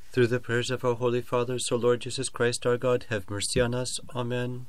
Through the prayers of our Holy Fathers, O Lord Jesus Christ our God, have mercy on us. Amen.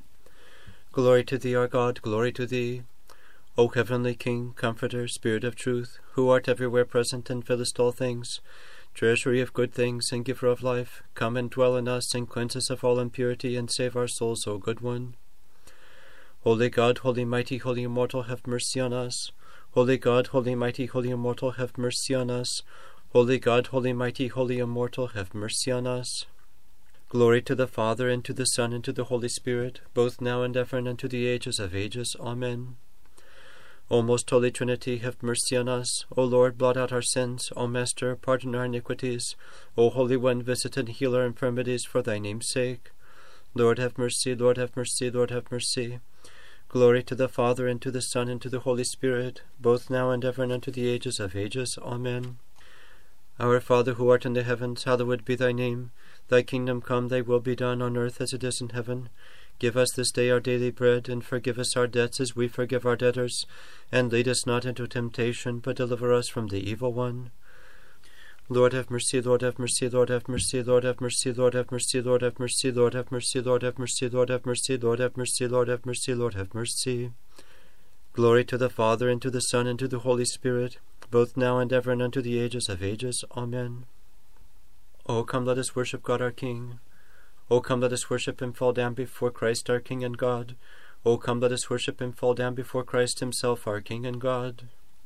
Glory to thee, our God, glory to thee. O heavenly King, Comforter, Spirit of truth, who art everywhere present and fillest all things, treasury of good things and giver of life, come and dwell in us and cleanse us of all impurity and save our souls, O good one. Holy God, holy mighty, holy immortal, have mercy on us. Holy God, holy mighty, holy immortal, have mercy on us. Holy God, holy mighty, holy immortal, have mercy on us. Glory to the Father, and to the Son, and to the Holy Spirit, both now and ever, and unto the ages of ages. Amen. O most holy Trinity, have mercy on us. O Lord, blot out our sins. O Master, pardon our iniquities. O Holy One, visit and heal our infirmities for thy name's sake. Lord, have mercy. Lord, have mercy. Lord, have mercy. Glory to the Father, and to the Son, and to the Holy Spirit, both now and ever, and unto the ages of ages. Amen. Our Father, who art in the heavens, hallowed be thy name. Thy kingdom come, thy will be done on earth as it is in heaven. Give us this day our daily bread, and forgive us our debts as we forgive our debtors. And lead us not into temptation, but deliver us from the evil one. Lord have mercy, Lord have mercy, Lord have mercy, Lord have mercy, Lord have mercy, Lord have mercy, Lord have mercy, Lord have mercy, Lord have mercy, Lord have mercy, Lord have mercy, Lord have mercy. Glory to the Father, and to the Son, and to the Holy Spirit, both now and ever, and unto the ages of ages. Amen. O come, let us worship God our King. O come, let us worship him, fall down before Christ our King and God. O come, let us worship him, fall down before Christ himself our King and God.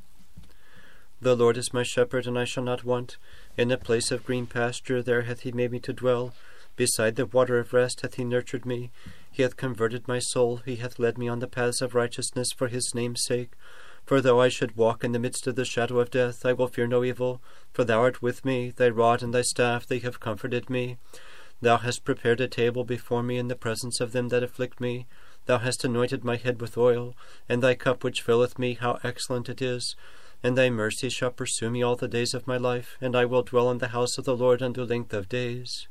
The Lord is my shepherd, and I shall not want. In a place of green pasture there hath he made me to dwell. Beside the water of rest hath he nurtured me. He hath converted my soul. He hath led me on the paths of righteousness for his name's sake. For though I should walk in the midst of the shadow of death, I will fear no evil. For thou art with me, thy rod and thy staff, they have comforted me. Thou hast prepared a table before me in the presence of them that afflict me. Thou hast anointed my head with oil, and thy cup which filleth me, how excellent it is. And thy mercy shall pursue me all the days of my life, and I will dwell in the house of the Lord unto length of days.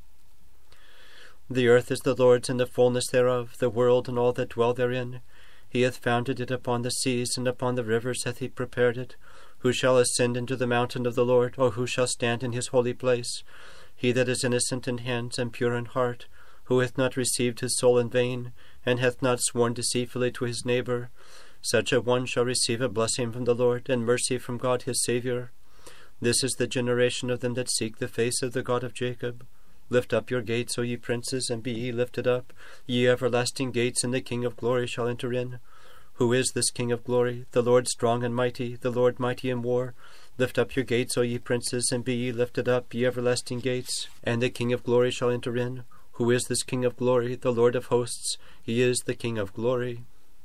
The earth is the Lord's, and the fullness thereof, the world and all that dwell therein. He hath founded it upon the seas, and upon the rivers hath he prepared it. Who shall ascend into the mountain of the Lord, or who shall stand in his holy place? He that is innocent in hands and pure in heart, who hath not received his soul in vain, and hath not sworn deceitfully to his neighbor, such a one shall receive a blessing from the Lord, and mercy from God his Saviour. This is the generation of them that seek the face of the God of Jacob. Lift up your gates, O ye princes, and be ye lifted up, ye everlasting gates, and the King of glory shall enter in. Who is this King of glory? The Lord strong and mighty, the Lord mighty in war. Lift up your gates, O ye princes, and be ye lifted up, ye everlasting gates, and the King of glory shall enter in. Who is this King of glory? The Lord of hosts. He is the King of glory.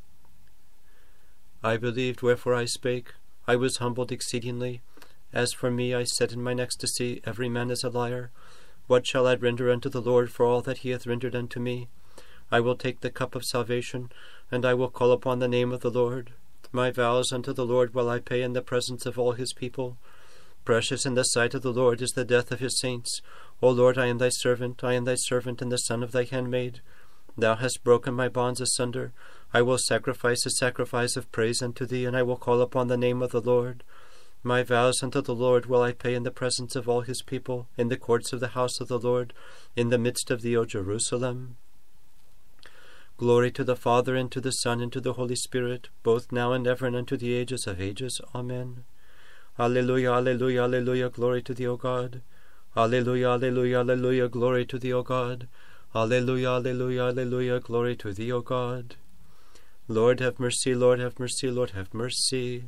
I believed, wherefore I spake. I was humbled exceedingly. As for me, I said in mine ecstasy, every man is a liar. What shall I render unto the Lord for all that he hath rendered unto me? I will take the cup of salvation, and I will call upon the name of the Lord. My vows unto the Lord will I pay in the presence of all his people. Precious in the sight of the Lord is the death of his saints. O Lord, I am thy servant, and the son of thy handmaid. Thou hast broken my bonds asunder. I will sacrifice a sacrifice of praise unto thee, and I will call upon the name of the Lord. My vows unto the Lord will I pay in the presence of all his people, in the courts of the house of the Lord, in the midst of thee, O Jerusalem. Glory to the Father, and to the Son, and to the Holy Spirit, both now and ever, and unto the ages of ages. Amen. Alleluia, alleluia, alleluia, glory to thee, O God. Alleluia, alleluia, alleluia, glory to thee, O God. Alleluia, alleluia, alleluia, glory to thee, O God. Lord have mercy, Lord have mercy, Lord have mercy.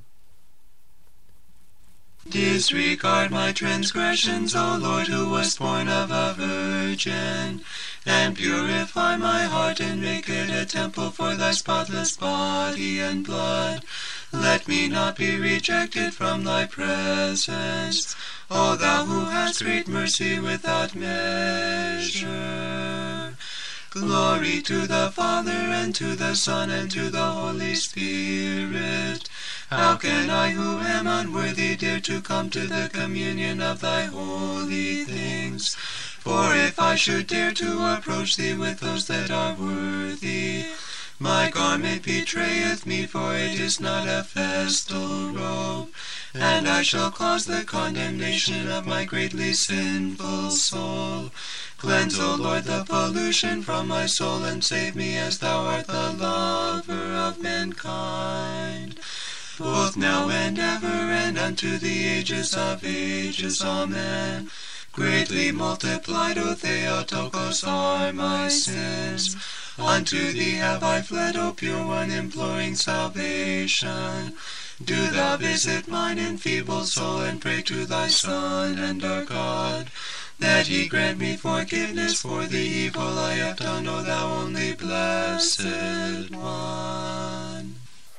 Disregard my transgressions, O Lord, who was born of a virgin, and purify my heart, and make it a temple for thy spotless body and blood. Let me not be rejected from thy presence, O thou who hast great mercy without measure. Glory to the Father, and to the Son, and to the Holy Spirit. How can I, who am unworthy, dare to come to the communion of thy holy things? For if I should dare to approach thee with those that are worthy, My garment betrayeth me, for it is not a festal robe, and I shall cause the condemnation of my greatly sinful soul. Cleanse, O Lord, the pollution from my soul, and save me as thou art the lover of mankind, both now and ever, and unto the ages of ages. Amen. Greatly multiplied, O Theotokos, are my sins. Unto thee have I fled, O pure one, imploring salvation. Do thou visit mine enfeebled soul, and pray to thy Son and our God, that he grant me forgiveness for the evil I have done, O thou only blessed one.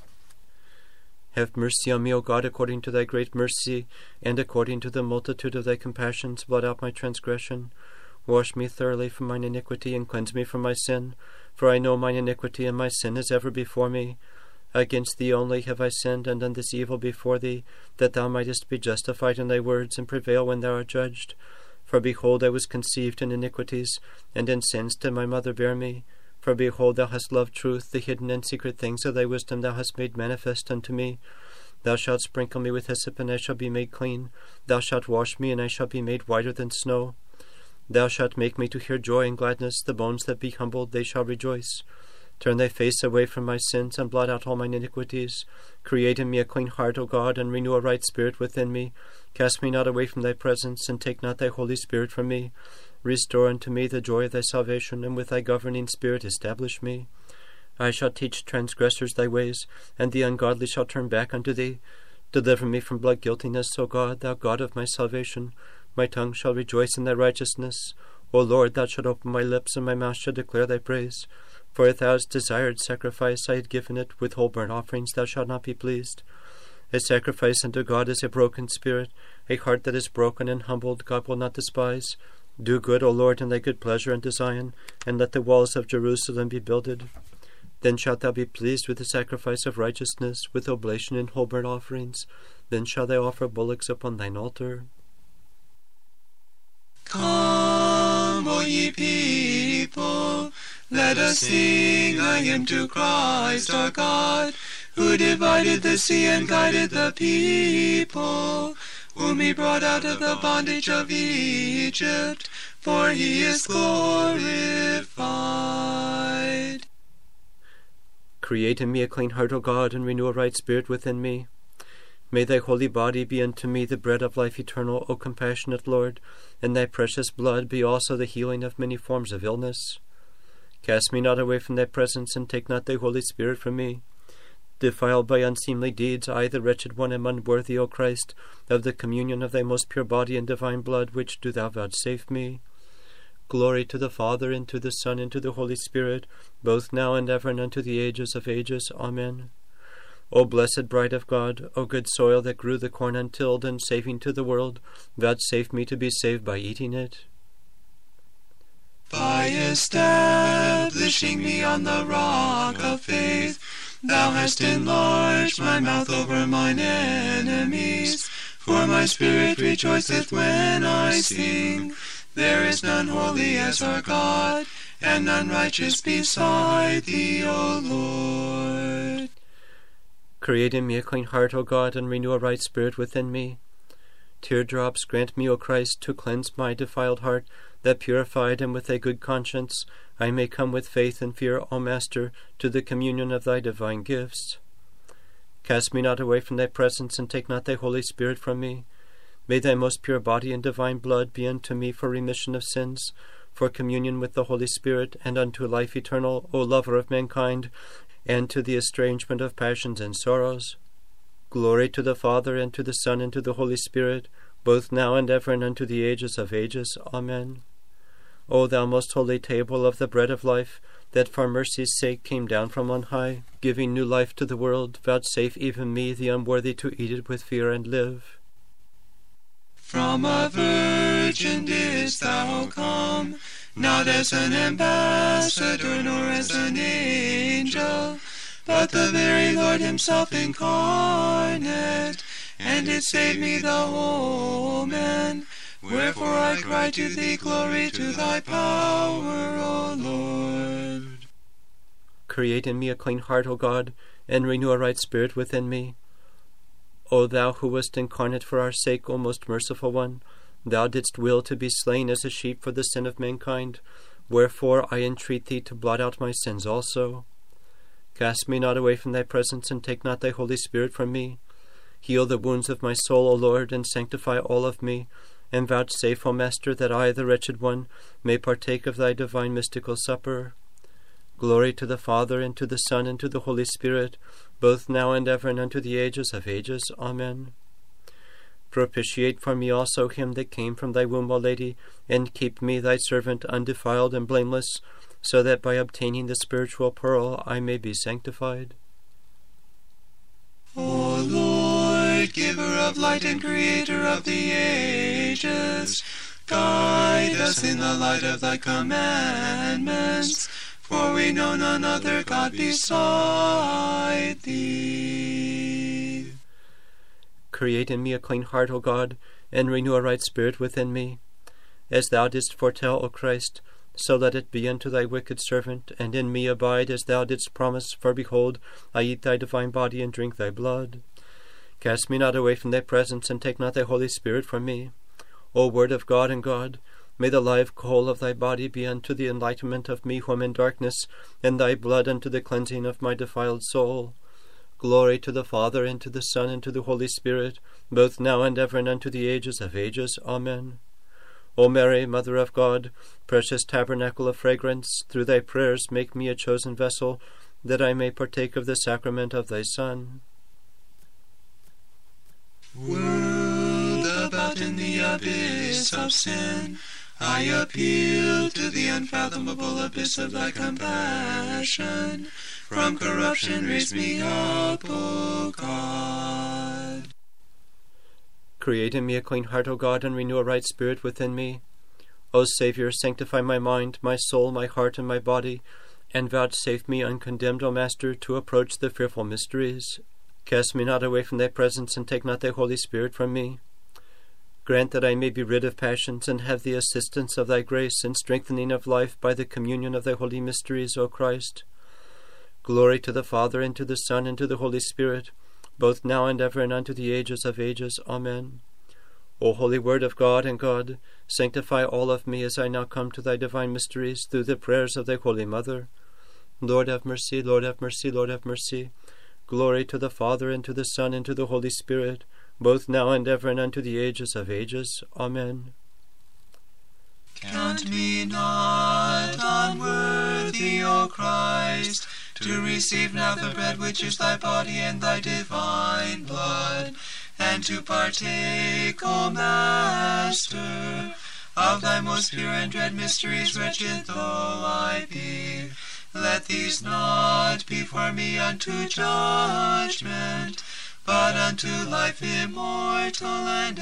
Have mercy on me, O God, according to thy great mercy, and according to the multitude of thy compassions, blot out my transgression. Wash me thoroughly from mine iniquity, and cleanse me from my sin. For I know mine iniquity, and my sin is ever before me. Against thee only have I sinned, and done this evil before thee, that thou mightest be justified in thy words, and prevail when thou art judged. For behold, I was conceived in iniquities, and in sins did my mother bear me. For behold, thou hast loved truth, the hidden and secret things of thy wisdom thou hast made manifest unto me. Thou shalt sprinkle me with hyssop, and I shall be made clean. Thou shalt wash me, and I shall be made whiter than snow. Thou shalt make me to hear joy and gladness. The bones that be humbled, they shall rejoice. Turn thy face away from my sins, and blot out all mine iniquities. Create in me a clean heart, O God, and renew a right spirit within me. Cast me not away from thy presence, and take not thy Holy Spirit from me. Restore unto me the joy of thy salvation, and with thy governing spirit establish me. I shall teach transgressors thy ways, and the ungodly shall turn back unto thee. Deliver me from blood guiltiness, O God, thou God of my salvation. My tongue shall rejoice in thy righteousness. O Lord, thou shalt open my lips, and my mouth shall declare thy praise. For if thou hast desired sacrifice, I had given it. With whole burnt offerings thou shalt not be pleased. A sacrifice unto God is a broken spirit. A heart that is broken and humbled God will not despise. Do good, O Lord, in thy good pleasure unto Zion, and let the walls of Jerusalem be builded. Then shalt thou be pleased with the sacrifice of righteousness, with oblation and whole burnt offerings. Then shalt thou offer bullocks upon thine altar. Come, O ye people, let us sing a hymn to Christ our God, who divided the sea and guided the people, whom he brought out of the bondage of Egypt, for he is glorified. Create in me a clean heart, O God, and renew a right spirit within me. May thy holy body be unto me the bread of life eternal, O compassionate Lord, and thy precious blood be also the healing of many forms of illness. Cast me not away from thy presence, and take not thy Holy Spirit from me. Defiled by unseemly deeds, I, the wretched one, am unworthy, O Christ, of the communion of thy most pure body and divine blood, which do thou vouchsafe me. Glory to the Father, and to the Son, and to the Holy Spirit, both now and ever, and unto the ages of ages. Amen. O blessed bride of God, O good soil that grew the corn untilled, and saving to the world, vouchsafe me to be saved by eating it. By establishing me on the rock of faith, thou hast enlarged my mouth over mine enemies. For my spirit rejoiceth when I sing. There is none holy as our God, and none righteous beside thee, O Lord. Create in me a clean heart, O God, and renew a right spirit within me. Teardrops grant me, O Christ, to cleanse my defiled heart, that purified and with a good conscience I may come with faith and fear, O Master, to the communion of thy divine gifts. Cast me not away from thy presence, and take not thy Holy Spirit from me. May thy most pure body and divine blood be unto me for remission of sins, for communion with the Holy Spirit, and unto life eternal, O lover of mankind, and to the estrangement of passions and sorrows. Glory to the Father, and to the Son, and to the Holy Spirit, both now and ever, and unto the ages of ages. Amen. O thou most holy table of the bread of life, that for mercy's sake came down from on high, giving new life to the world, vouchsafe even me, the unworthy, to eat it with fear and live. From a virgin didst thou come, not as an ambassador, nor as an angel, but the very Lord himself incarnate, and did save me the whole man. Wherefore I cry to thee, glory to thy power, O Lord. Create in me a clean heart, O God, and renew a right spirit within me. O thou who wast incarnate for our sake, O most merciful one, thou didst will to be slain as a sheep for the sin of mankind. Wherefore I entreat thee to blot out my sins also. Cast me not away from thy presence, and take not thy Holy Spirit from me. Heal the wounds of my soul, O Lord, and sanctify all of me, and vouchsafe, O Master, that I, the wretched one, may partake of thy divine mystical supper. Glory to the Father, and to the Son, and to the Holy Spirit, both now and ever, and unto the ages of ages. Amen. Propitiate for me also him that came from thy womb, O Lady, and keep me, thy servant, undefiled and blameless, so that by obtaining the spiritual pearl I may be sanctified. O Lord, giver of light and creator of the ages, guide us in the light of thy commandments, for we know none other God beside thee. Create in me a clean heart, O God, and renew a right spirit within me. As thou didst foretell, O Christ, so let it be unto thy wicked servant, and in me abide as thou didst promise, for behold, I eat thy divine body and drink thy blood. Cast me not away from thy presence, and take not thy Holy Spirit from me. O Word of God and God, may the live coal of thy body be unto the enlightenment of me who am in darkness, and thy blood unto the cleansing of my defiled soul. Glory to the Father, and to the Son, and to the Holy Spirit, both now and ever, and unto the ages of ages. Amen. O Mary, Mother of God, precious tabernacle of fragrance, through thy prayers make me a chosen vessel, that I may partake of the sacrament of thy Son. Whirled about in the abyss of sin, I appeal to the unfathomable abyss of thy compassion. From corruption raise me up, O God. Create in me a clean heart, O God, and renew a right spirit within me. O Saviour, sanctify my mind, my soul, my heart, and my body, and vouchsafe me, uncondemned, O Master, to approach the fearful mysteries. Cast me not away from thy presence, and take not thy Holy Spirit from me. Grant that I may be rid of passions, and have the assistance of thy grace and strengthening of life by the communion of thy holy mysteries, O Christ. Glory to the Father, and to the Son, and to the Holy Spirit, both now and ever, and unto the ages of ages. Amen. O Holy Word of God and God, sanctify all of me as I now come to thy divine mysteries through the prayers of thy Holy Mother. Lord have mercy, Lord have mercy, Lord have mercy. Glory to the Father, and to the Son, and to the Holy Spirit, both now and ever, and unto the ages of ages. Amen. Count me not unworthy, O Christ, to receive now the bread which is thy body and thy divine blood, and to partake, O Master, of thy most pure and dread mysteries, wretched though I be. Let these not be for me unto judgment, but unto life immortal and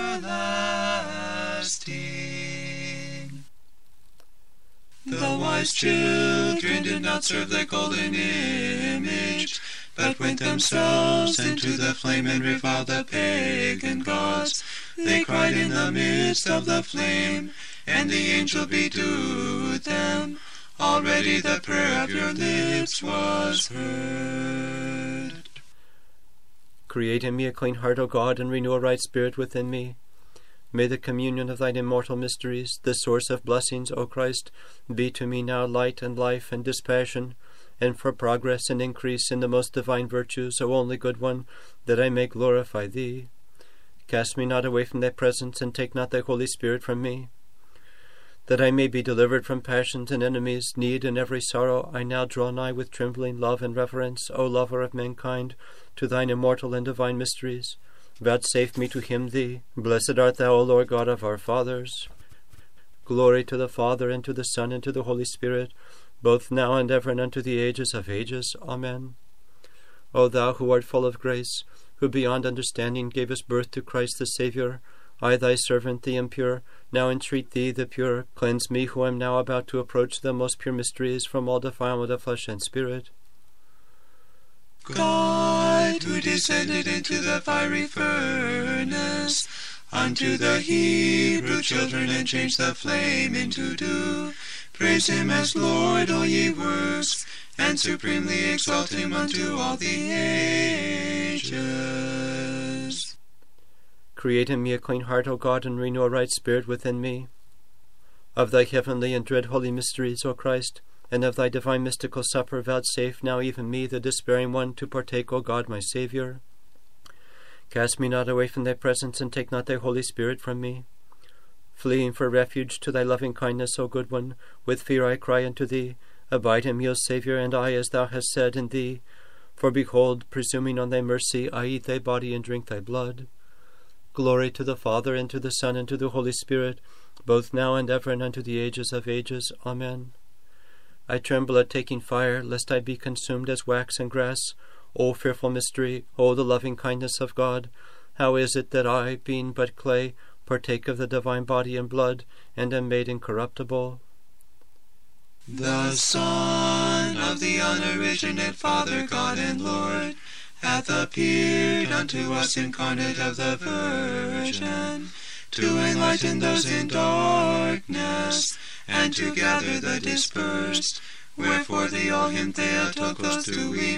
everlasting. The wise children did not serve the golden image, but went themselves into the flame and reviled the pagan gods. They cried in the midst of the flame, and the angel bedewed them. Already the prayer of your lips was heard. Create in me a clean heart, O God, and renew a right spirit within me. May the communion of thine immortal mysteries, the source of blessings, O Christ, be to me now light and life and dispassion, and for progress and increase in the most divine virtues, O only good one, that I may glorify thee. Cast me not away from thy presence, and take not thy Holy Spirit from me. That I may be delivered from passions and enemies, need, and every sorrow, I now draw nigh with trembling love and reverence, O lover of mankind, to thine immortal and divine mysteries. Vouchsafe me to hymn thee. Blessed art thou, O Lord God of our fathers. Glory to the Father, and to the Son, and to the Holy Spirit, both now and ever, and unto the ages of ages. Amen. O thou who art full of grace, who beyond understanding gavest birth to Christ the Saviour, I, thy servant, the impure, now entreat thee, the pure, cleanse me, who am now about to approach the most pure mysteries, from all defilement of flesh and spirit. God, who descended into the fiery furnace, unto the Hebrew children, and changed the flame into dew, praise him as Lord, all ye works, and supremely exalt him unto all the ages. Create in me a clean heart, O God, and renew a right spirit within me. Of thy heavenly and dread holy mysteries, O Christ, and of thy divine mystical supper, vouchsafe now even me, the despairing one, to partake, O God, my Saviour. Cast me not away from thy presence, and take not thy Holy Spirit from me. Fleeing for refuge to thy loving kindness, O good one, with fear I cry unto thee. Abide in me, O Saviour, and I, as thou hast said, in thee. For behold, presuming on thy mercy, I eat thy body and drink thy blood. Glory to the Father, and to the Son, and to the Holy Spirit, both now and ever, and unto the ages of ages. Amen. I tremble at taking fire, lest I be consumed as wax and grass. O fearful mystery, O the loving kindness of God! How is it that I, being but clay, partake of the divine body and blood, and am made incorruptible? The Son of the unoriginate Father, God and Lord, hath appeared unto us incarnate of the Virgin, to enlighten those in darkness, and to gather the dispersed. Wherefore thee, all him Theotokos, do we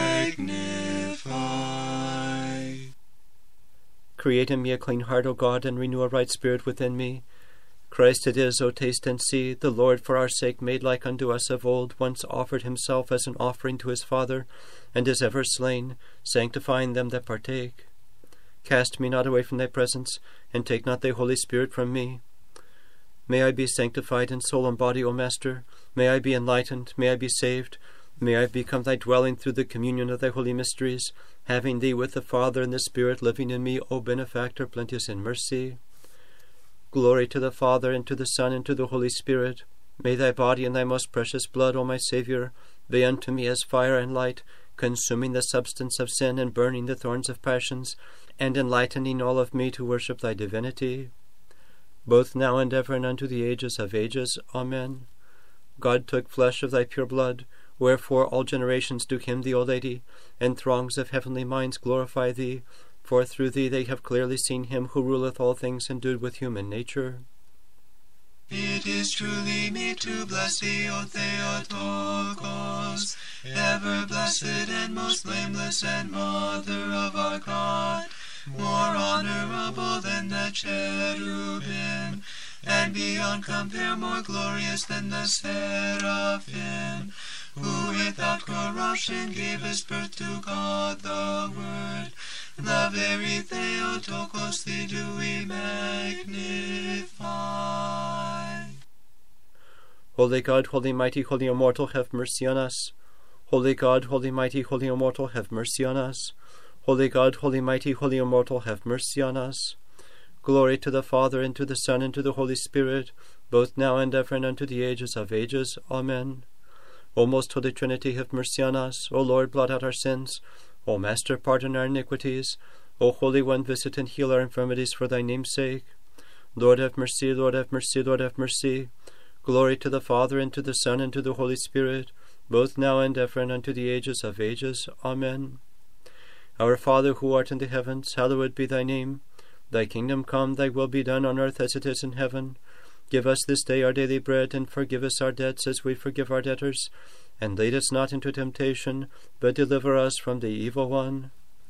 magnify. Create in me a clean heart, O God, and renew a right spirit within me. Christ it is, O taste and see, the Lord for our sake made like unto us of old, once offered himself as an offering to his Father, and is ever slain, sanctifying them that partake. Cast me not away from thy presence, and take not thy Holy Spirit from me. May I be sanctified in soul and body, O Master. May I be enlightened. May I be saved. May I become thy dwelling through the communion of thy holy mysteries, having thee with the Father and the Spirit living in me, O benefactor, plenteous in mercy. Glory to the Father, and to the Son, and to the Holy Spirit. May thy body and thy most precious blood, O my Saviour, be unto me as fire and light, consuming the substance of sin and burning the thorns of passions, and enlightening all of me to worship thy divinity, both now and ever, and unto the ages of ages. Amen. God took flesh of thy pure blood, wherefore all generations do hymn thee, O Lady, and throngs of heavenly minds glorify thee, for through thee they have clearly seen him who ruleth all things endued with human nature. It is truly meet to bless thee, O Theotokos, ever blessed and most blameless and Mother of our God, more honorable than the cherubim, and beyond compare more glorious than the seraphim, who without corruption gavest birth to God the Word. The very Theotokos, thee do we magnify. Holy God, holy mighty, holy immortal, have mercy on us. Holy God, holy mighty, holy immortal, have mercy on us. Holy God, holy mighty, holy immortal, have mercy on us. Glory to the Father, and to the Son, and to the Holy Spirit, both now and ever, and unto the ages of ages. Amen. O most holy Trinity, have mercy on us. O Lord, blot out our sins. O Master, pardon our iniquities. O Holy One, visit and heal our infirmities for thy name's sake. Lord, have mercy. Lord, have mercy. Lord, have mercy. Glory to the Father, and to the Son, and to the Holy Spirit, both now and ever, and unto the ages of ages. Amen. Our Father, who art in the heavens, hallowed be thy name. Thy kingdom come, thy will be done on earth as it is in heaven. Give us this day our daily bread, and forgive us our debts as we forgive our debtors. And lead us not into temptation, but deliver us from the evil one.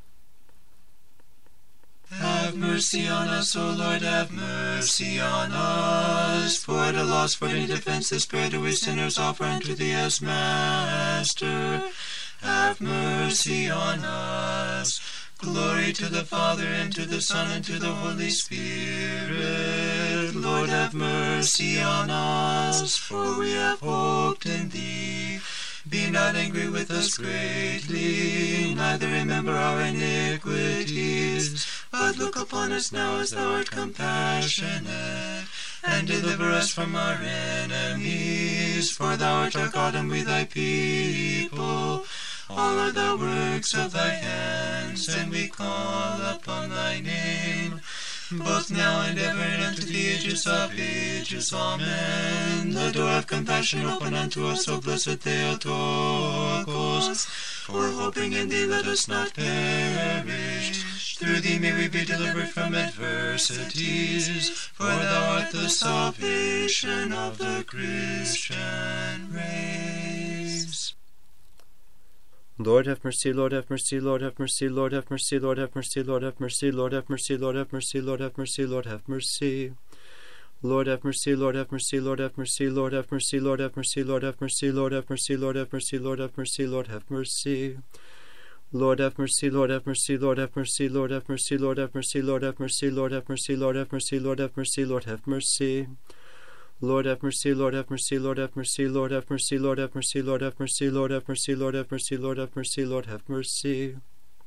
Have mercy on us, O Lord, have mercy on us. For the loss, for any defense, this prayer do we sinners offer unto thee as Master. Have mercy on us. Glory to the Father, and to the Son, and to the Holy Spirit. Lord, have mercy on us, for we have hoped in thee. Be not angry with us greatly, neither remember our iniquities, but look upon us now as thou art compassionate, and deliver us from our enemies. For thou art our God, and we thy people. All are the works of thy hands, and we call upon thy name, both now and ever, and unto the ages of ages. Amen. The door of compassion open unto us, O blessed Theotokos. For hoping in thee, let us not perish. Through thee may we be delivered from adversities, for thou art the salvation of the Christian race. Lord have mercy, Lord have mercy, Lord have mercy, Lord have mercy, Lord have mercy, Lord have mercy, Lord have mercy, Lord have mercy, Lord have mercy, Lord have mercy. Lord have mercy, Lord have mercy, Lord have mercy, Lord have mercy, Lord have mercy, Lord have mercy, Lord have mercy, Lord have mercy, Lord have mercy, Lord have mercy. Lord have mercy, Lord have mercy, Lord have mercy, Lord have mercy, Lord have mercy, Lord have mercy, Lord have mercy, Lord have mercy, Lord have mercy, Lord have mercy. Lord have mercy, Lord have mercy, Lord have mercy, Lord have mercy, Lord have mercy, Lord have mercy, Lord have mercy, Lord have mercy, Lord have mercy, Lord have mercy.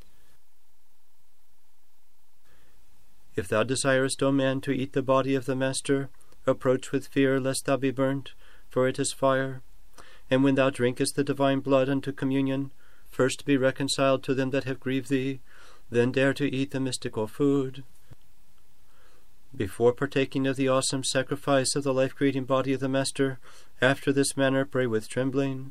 If thou desirest, O man, to eat the body of the Master, approach with fear lest thou be burnt, for it is fire. And when thou drinkest the divine blood unto communion, first be reconciled to them that have grieved thee, then dare to eat the mystical food. Before partaking of the awesome sacrifice of the life-creating body of the Master, after this manner pray with trembling.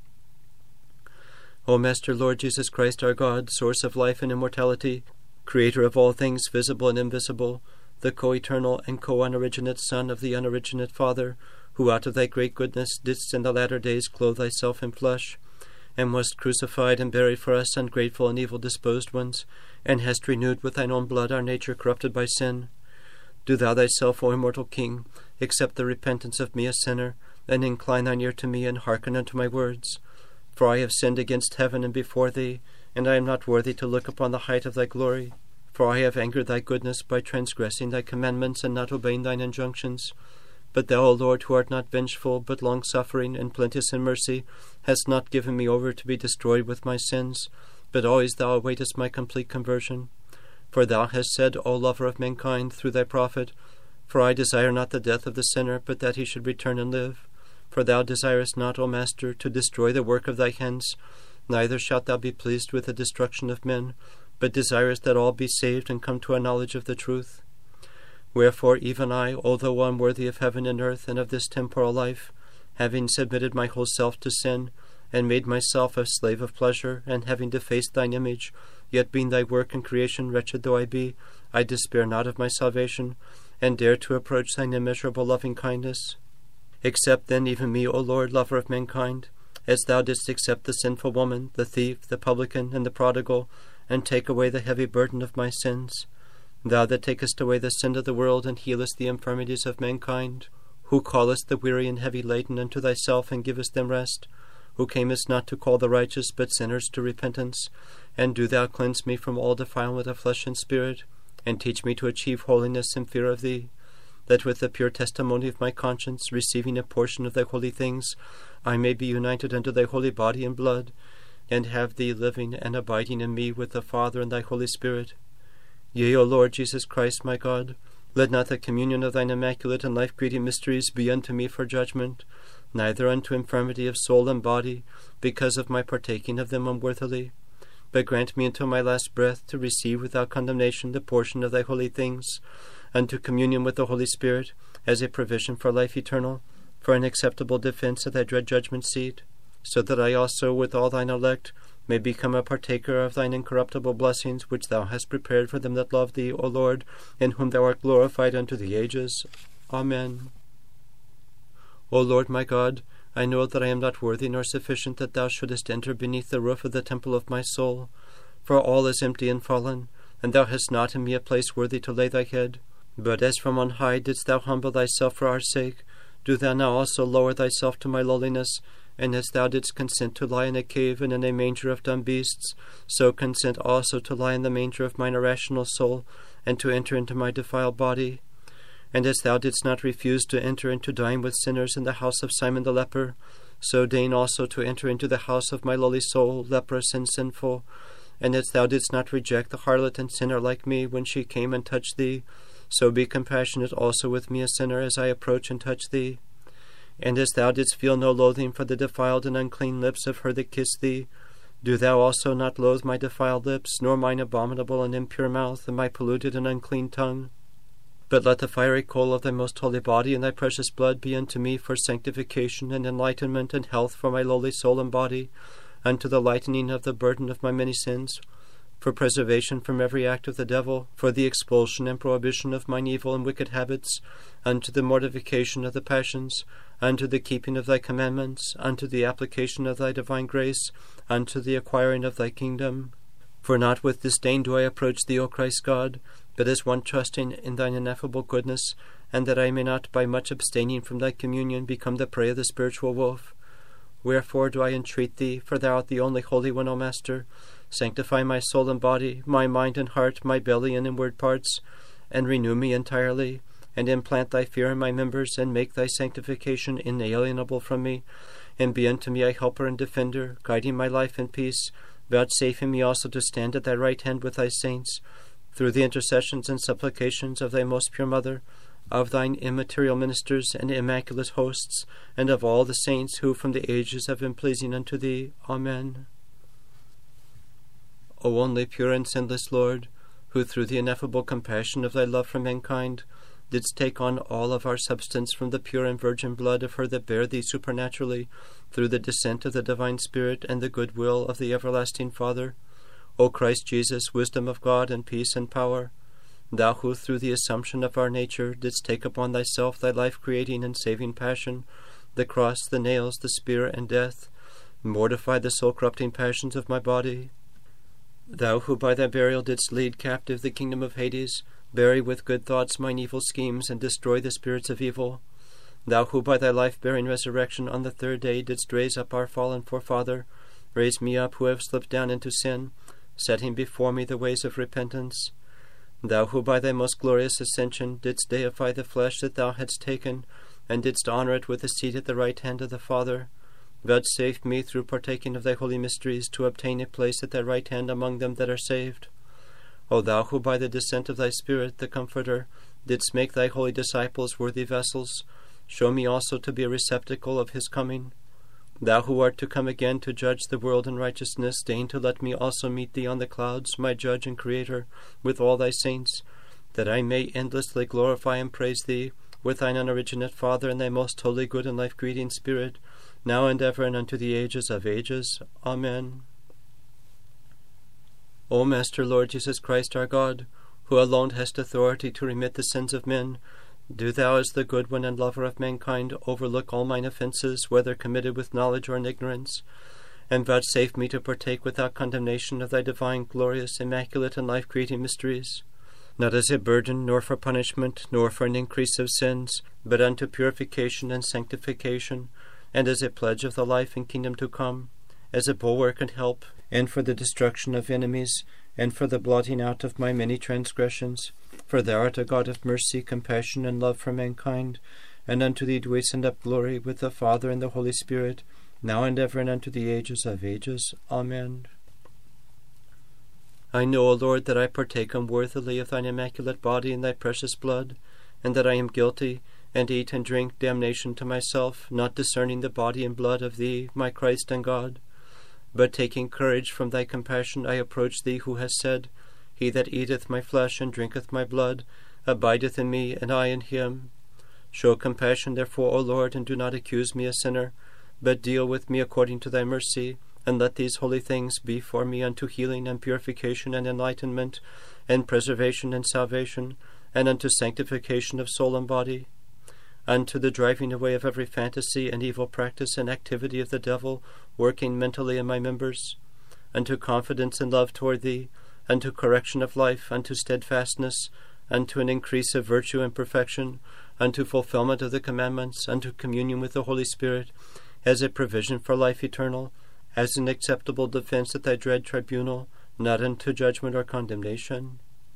O Master, Lord Jesus Christ, our God, source of life and immortality, Creator of all things visible and invisible, the co-eternal and co-unoriginate Son of the unoriginate Father, who out of thy great goodness didst in the latter days clothe thyself in flesh, and wast crucified and buried for us ungrateful and evil-disposed ones, and hast renewed with thine own blood our nature corrupted by sin. Do thou thyself, O immortal King, accept the repentance of me a sinner, and incline thine ear to me, and hearken unto my words. For I have sinned against heaven and before thee, and I am not worthy to look upon the height of thy glory. For I have angered thy goodness by transgressing thy commandments and not obeying thine injunctions. But thou, O Lord, who art not vengeful, but long-suffering and plenteous in mercy, hast not given me over to be destroyed with my sins, but always thou awaitest my complete conversion. For thou hast said, O lover of mankind, through thy prophet, For I desire not the death of the sinner, but that he should return and live. For thou desirest not, O Master, to destroy the work of thy hands, neither shalt thou be pleased with the destruction of men, but desirest that all be saved and come to a knowledge of the truth. Wherefore even I, although unworthy of heaven and earth and of this temporal life, having submitted my whole self to sin, and made myself a slave of pleasure, and having defaced thine image, yet being thy work and creation, wretched though I be, I despair not of my salvation, and dare to approach thine immeasurable loving kindness. Accept then even me, O Lord, lover of mankind, as thou didst accept the sinful woman, the thief, the publican, and the prodigal, and take away the heavy burden of my sins. Thou that takest away the sin of the world, and healest the infirmities of mankind, who callest the weary and heavy laden unto thyself, and givest them rest, who camest not to call the righteous, but sinners to repentance, and do thou cleanse me from all defilement of flesh and spirit, and teach me to achieve holiness and fear of thee, that with the pure testimony of my conscience, receiving a portion of thy holy things, I may be united unto thy holy body and blood, and have thee living and abiding in me with the Father and thy Holy Spirit. Yea, O Lord Jesus Christ, my God, let not the communion of thine immaculate and life-creating mysteries be unto me for judgment, neither unto infirmity of soul and body, because of my partaking of them unworthily, but grant me until my last breath to receive without condemnation the portion of thy holy things, unto communion with the Holy Spirit, as a provision for life eternal, for an acceptable defense at thy dread judgment seat, so that I also, with all thine elect, may become a partaker of thine incorruptible blessings, which thou hast prepared for them that love thee, O Lord, in whom thou art glorified unto the ages. Amen. O Lord my God, I know that I am not worthy nor sufficient that thou shouldest enter beneath the roof of the temple of my soul, for all is empty and fallen, and thou hast not in me a place worthy to lay thy head. But as from on high didst thou humble thyself for our sake, do thou now also lower thyself to my lowliness, and as thou didst consent to lie in a cave and in a manger of dumb beasts, so consent also to lie in the manger of mine irrational soul, and to enter into my defiled body. And as thou didst not refuse to enter into dine with sinners in the house of Simon the leper, so deign also to enter into the house of my lowly soul, leprous and sinful. And as thou didst not reject the harlot and sinner like me when she came and touched thee, so be compassionate also with me a sinner as I approach and touch thee. And as thou didst feel no loathing for the defiled and unclean lips of her that kissed thee, do thou also not loathe my defiled lips, nor mine abominable and impure mouth, and my polluted and unclean tongue. But let the fiery coal of thy most holy body and thy precious blood be unto me for sanctification and enlightenment and health for my lowly soul and body, unto the lightening of the burden of my many sins, for preservation from every act of the devil, for the expulsion and prohibition of mine evil and wicked habits, unto the mortification of the passions, unto the keeping of thy commandments, unto the application of thy divine grace, unto the acquiring of thy kingdom. For not with disdain do I approach thee, O Christ God, but as one trusting in thine ineffable goodness, and that I may not by much abstaining from thy communion become the prey of the spiritual wolf. Wherefore do I entreat thee, for thou art the only Holy One, O Master, sanctify my soul and body, my mind and heart, my belly and inward parts, and renew me entirely, and implant thy fear in my members, and make thy sanctification inalienable from me, and be unto me a helper and defender, guiding my life in peace, vouchsafing me also to stand at thy right hand with thy saints, through the intercessions and supplications of thy most pure Mother, of thine immaterial ministers and immaculate hosts, and of all the saints who from the ages have been pleasing unto thee. Amen. O only pure and sinless Lord, who through the ineffable compassion of thy love for mankind didst take on all of our substance from the pure and virgin blood of her that bare thee supernaturally, through the descent of the divine Spirit and the good will of the everlasting Father, O Christ Jesus, wisdom of God and peace and power, thou who through the assumption of our nature didst take upon thyself thy life-creating and saving passion, the cross, the nails, the spear, and death, mortify the soul-corrupting passions of my body. Thou who by thy burial didst lead captive the kingdom of Hades, bury with good thoughts mine evil schemes, and destroy the spirits of evil. Thou who by thy life-bearing resurrection on the third day didst raise up our fallen forefather, raise me up who have slipped down into sin, setting before me the ways of repentance. Thou who by thy most glorious ascension didst deify the flesh that thou hadst taken, and didst honor it with a seat at the right hand of the Father, vouchsafe me through partaking of thy holy mysteries to obtain a place at thy right hand among them that are saved. O thou who by the descent of thy Spirit, the Comforter, didst make thy holy disciples worthy vessels, show me also to be a receptacle of his coming. Thou who art to come again to judge the world in righteousness, deign to let me also meet thee on the clouds, my Judge and Creator, with all thy saints, that I may endlessly glorify and praise thee, with thine unoriginate Father and thy most holy, good, and life-creating Spirit, now and ever and unto the ages of ages. Amen. O Master Lord Jesus Christ our God, who alone hast authority to remit the sins of men, do thou, as the good one and lover of mankind, overlook all mine offences, whether committed with knowledge or in ignorance, and vouchsafe me to partake without condemnation of thy divine, glorious, immaculate, and life-creating mysteries, not as a burden, nor for punishment, nor for an increase of sins, but unto purification and sanctification, and as a pledge of the life and kingdom to come, as a bulwark and help, and for the destruction of enemies, and for the blotting out of my many transgressions. For thou art a God of mercy, compassion, and love for mankind, and unto thee do we send up glory with the Father and the Holy Spirit, now and ever and unto the ages of ages. Amen. I know, O Lord, that I partake unworthily of thine immaculate body and thy precious blood, and that I am guilty, and eat and drink damnation to myself, not discerning the body and blood of thee, my Christ and God. But taking courage from thy compassion, I approach thee, who hast said, He that eateth my flesh and drinketh my blood abideth in me, and I in him. Show compassion, therefore, O Lord, and do not accuse me a sinner, but deal with me according to thy mercy, and let these holy things be for me unto healing and purification and enlightenment, and preservation and salvation, and unto sanctification of soul and body, unto the driving away of every fantasy and evil practice and activity of the devil working mentally in my members, unto confidence and love toward thee, unto correction of life, unto steadfastness, unto an increase of virtue and perfection, unto fulfillment of the commandments, unto communion with the Holy Spirit, as a provision for life eternal, as an acceptable defense at thy dread tribunal, not unto judgment or condemnation.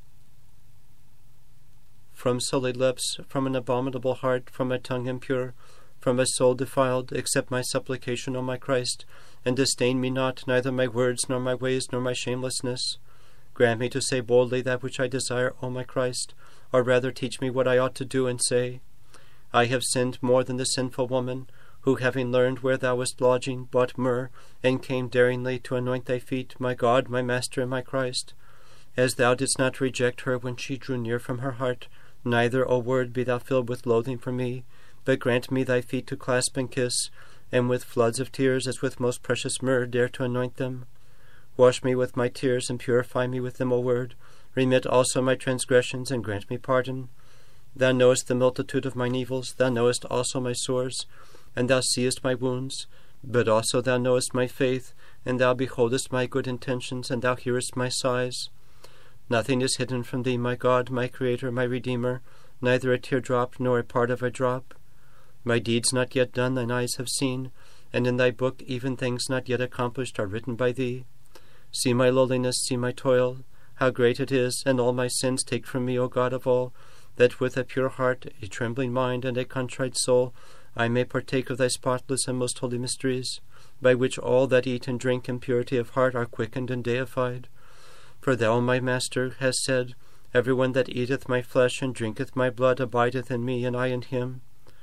From sullied lips, from an abominable heart, from a tongue impure, from a soul defiled, accept my supplication, O my Christ, and disdain me not, neither my words, nor my ways, nor my shamelessness. Grant me to say boldly that which I desire, O my Christ, or rather teach me what I ought to do and say. I have sinned more than the sinful woman, who, having learned where thou wast lodging, bought myrrh, and came daringly to anoint thy feet, my God, my Master, and my Christ. As thou didst not reject her when she drew near from her heart, neither, O Word, be thou filled with loathing for me, but grant me thy feet to clasp and kiss, and with floods of tears, as with most precious myrrh, dare to anoint them. Wash me with my tears, and purify me with them, O word. Remit also my transgressions, and grant me pardon. Thou knowest the multitude of mine evils, thou knowest also my sores, and thou seest my wounds. But also thou knowest my faith, and thou beholdest my good intentions, and thou hearest my sighs. Nothing is hidden from thee, my God, my Creator, my Redeemer, neither a teardrop nor a part of a drop. My deeds not yet done thine eyes have seen, and in thy book even things not yet accomplished are written by thee. See my lowliness, see my toil, how great it is, and all my sins take from me, O God of all, that with a pure heart, a trembling mind, and a contrite soul, I may partake of thy spotless and most holy mysteries, by which all that eat and drink in purity of heart are quickened and deified. For thou, my Master, hast said, Every one that eateth my flesh and drinketh my blood abideth in me, and I in him.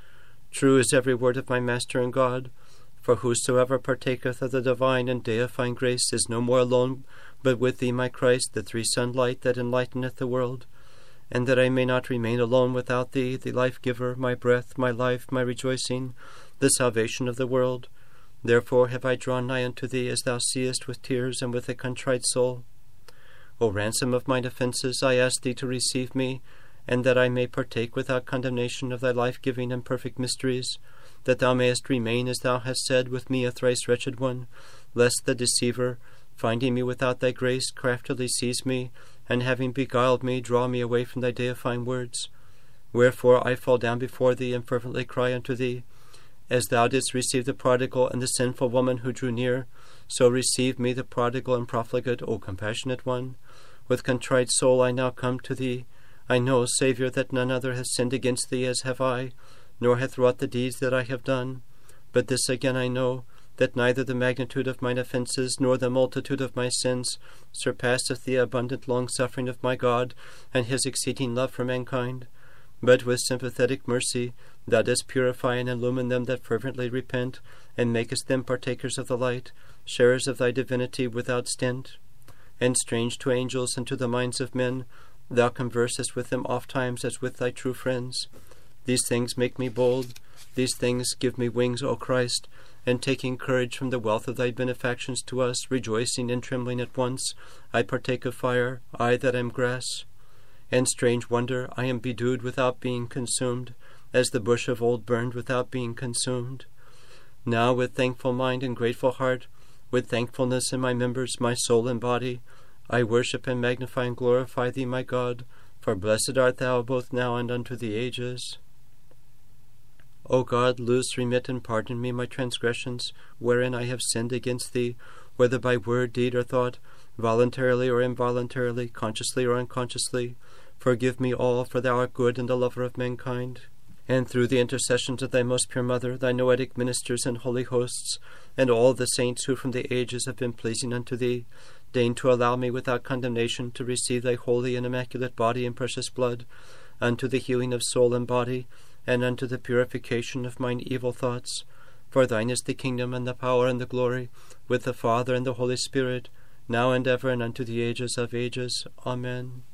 True is every word of my Master and God, for whosoever partaketh of the divine and deifying grace is no more alone, but with thee, my Christ, the three-sun light that enlighteneth the world. And that I may not remain alone without thee, the life-giver, my breath, my life, my rejoicing, the salvation of the world. Therefore have I drawn nigh unto thee, as thou seest, with tears and with a contrite soul. O ransom of mine offences, I ask thee to receive me, and that I may partake without condemnation of thy life-giving and perfect mysteries, that thou mayest remain, as thou hast said, with me, a thrice wretched one, lest the deceiver, finding me without thy grace, craftily seize me, and having beguiled me, draw me away from thy deifying words. Wherefore I fall down before thee, and fervently cry unto thee, as thou didst receive the prodigal and the sinful woman who drew near, so receive me, the prodigal and profligate, O compassionate one. With contrite soul I now come to thee. I know, Saviour, that none other hath sinned against thee as have I, nor hath wrought the deeds that I have done. But this again I know, that neither the magnitude of mine offences nor the multitude of my sins surpasseth the abundant long-suffering of my God and his exceeding love for mankind. But with sympathetic mercy thou dost purify and illumine them that fervently repent, and makest them partakers of the light, sharers of thy divinity without stint. And strange to angels and to the minds of men, thou conversest with them ofttimes as with thy true friends. These things make me bold, these things give me wings, O Christ, and taking courage from the wealth of thy benefactions to us, rejoicing and trembling at once, I partake of fire, I that am grass. And strange wonder, I am bedewed without being consumed, as the bush of old burned without being consumed. Now with thankful mind and grateful heart, with thankfulness in my members, my soul and body, I worship and magnify and glorify thee, my God, for blessed art thou both now and unto the ages. O God, loose, remit, and pardon me my transgressions, wherein I have sinned against thee, whether by word, deed, or thought, voluntarily or involuntarily, consciously or unconsciously. Forgive me all, for thou art good and the lover of mankind. And through the intercessions of thy most pure Mother, thy noetic ministers and holy hosts, and all the saints who from the ages have been pleasing unto thee, deign to allow me without condemnation to receive thy holy and immaculate body and precious blood, unto the healing of soul and body, and unto the purification of mine evil thoughts. For thine is the kingdom, and the power, and the glory, with the Father and the Holy Spirit, now and ever, and unto the ages of ages. Amen.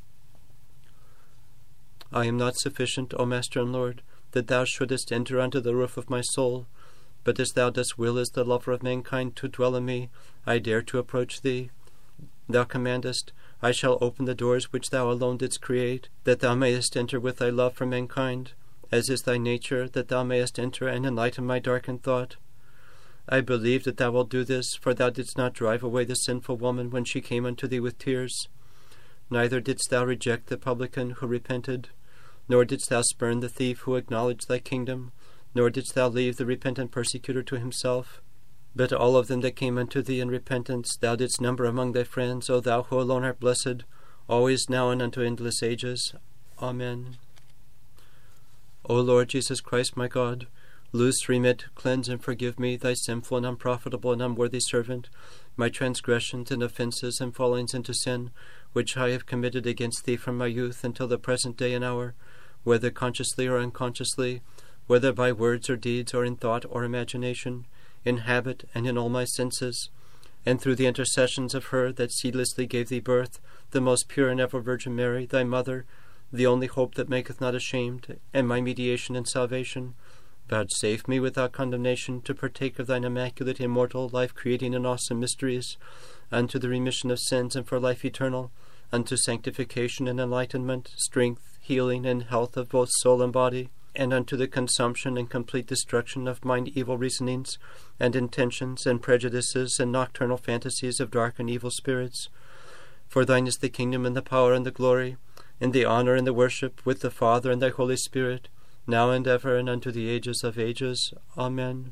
I am not sufficient, O Master and Lord, that thou shouldest enter unto the roof of my soul, but as thou dost will as the lover of mankind to dwell in me, I dare to approach thee. Thou commandest, I shall open the doors which thou alone didst create, that thou mayest enter with thy love for mankind, as is thy nature, that thou mayest enter and enlighten my darkened thought. I believe that thou wilt do this, for thou didst not drive away the sinful woman when she came unto thee with tears. Neither didst thou reject the publican who repented, nor didst thou spurn the thief who acknowledged thy kingdom, nor didst thou leave the repentant persecutor to himself. But all of them that came unto thee in repentance thou didst number among thy friends, O thou who alone art blessed, always, now, and unto endless ages. Amen. O Lord Jesus Christ, my God, loose, remit, cleanse, and forgive me, thy sinful and unprofitable and unworthy servant, my transgressions and offences and fallings into sin, which I have committed against thee from my youth until the present day and hour, whether consciously or unconsciously, whether by words or deeds or in thought or imagination, in habit and in all my senses, and through the intercessions of her that seedlessly gave thee birth, the most pure and ever Virgin Mary, thy mother, the only hope that maketh not ashamed, and my mediation and salvation, Vouchsafe me without condemnation to partake of thine immaculate, immortal, life-creating, and awesome mysteries, unto the remission of sins and for life eternal, unto sanctification and enlightenment, strength, healing, and health of both soul and body, and unto the consumption and complete destruction of mine evil reasonings, and intentions, and prejudices, and nocturnal fantasies of dark and evil spirits. For thine is the kingdom, and the power, and the glory, and the honor, and the worship, with the Father and thy Holy Spirit, now and ever, and unto the ages of ages. Amen.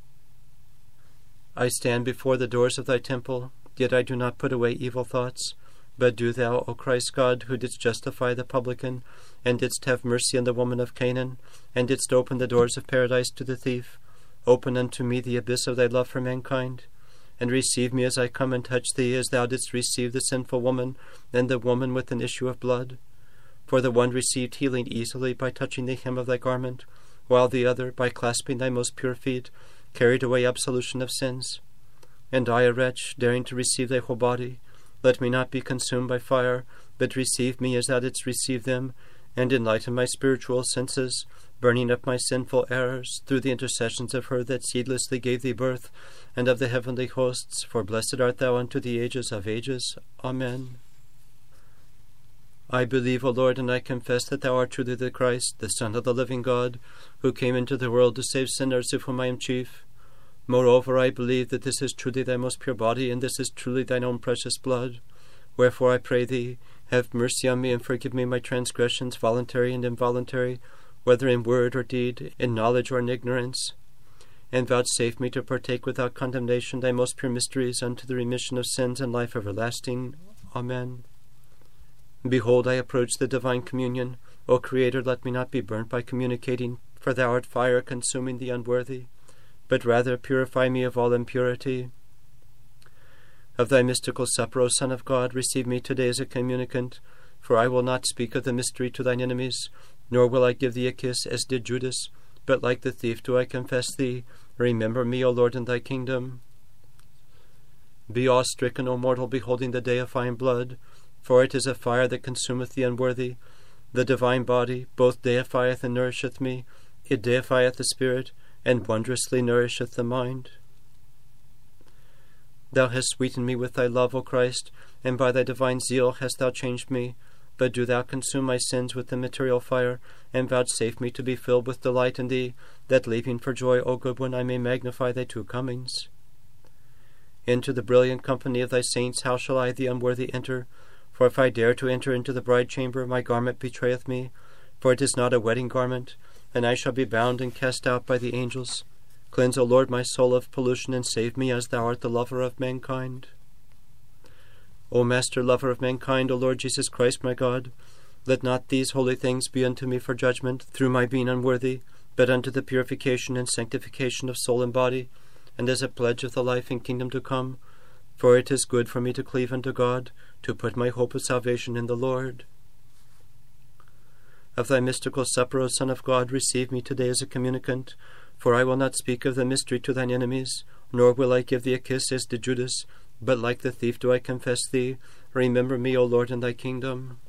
I stand before the doors of thy temple, yet I do not put away evil thoughts. But do thou, O Christ God, who didst justify the publican, and didst have mercy on the woman of Canaan, and didst open the doors of paradise to the thief, open unto me the abyss of thy love for mankind, and receive me as I come and touch thee, as thou didst receive the sinful woman, and the woman with an issue of blood. For the one received healing easily by touching the hem of thy garment, while the other, by clasping thy most pure feet, carried away absolution of sins. And I, a wretch, daring to receive thy whole body, let me not be consumed by fire, but receive me as thou didst receive them, and enlighten my spiritual senses, burning up my sinful errors, through the intercessions of her that seedlessly gave thee birth, and of the heavenly hosts, for blessed art thou unto the ages of ages. Amen. I believe, O Lord, and I confess that thou art truly the Christ, the Son of the living God, who came into the world to save sinners, of whom I am chief. Moreover, I believe that this is truly thy most pure body, and this is truly thine own precious blood. Wherefore I pray thee, have mercy on me, and forgive me my transgressions, voluntary and involuntary, whether in word or deed, in knowledge or in ignorance. And vouchsafe me to partake without condemnation thy most pure mysteries, unto the remission of sins and life everlasting. Amen. Behold, I approach the divine communion. O Creator, let me not be burnt by communicating, for thou art fire consuming the unworthy, but rather purify me of all impurity. Of thy mystical supper, O Son of God, receive me today as a communicant, for I will not speak of the mystery to thine enemies, nor will I give thee a kiss as did Judas, but like the thief do I confess thee. Remember me, O Lord, in thy kingdom. Be awe-stricken, O mortal, beholding the deifying blood, for it is a fire that consumeth the unworthy. The divine body both deifieth and nourisheth me. It deifieth the spirit, and wondrously nourisheth the mind. Thou hast sweetened me with thy love, O Christ, and by thy divine zeal hast thou changed me. But do thou consume my sins with the material fire, and vouchsafe me to be filled with delight in thee, that leaping for joy, O good one, I may magnify thy two comings. Into the brilliant company of thy saints how shall I, the unworthy, enter? For if I dare to enter into the bride chamber, my garment betrayeth me, for it is not a wedding garment, and I shall be bound and cast out by the angels. Cleanse, O Lord, my soul of pollution, and save me, as thou art the lover of mankind. O Master, lover of mankind, O Lord Jesus Christ, my God, let not these holy things be unto me for judgment, through my being unworthy, but unto the purification and sanctification of soul and body, and as a pledge of the life and kingdom to come. For it is good for me to cleave unto God, to put my hope of salvation in the Lord. Of thy mystical supper, O Son of God, receive me today as a communicant, for I will not speak of the mystery to thine enemies, nor will I give thee a kiss as did Judas, but like the thief do I confess thee. Remember me, O Lord, in thy kingdom.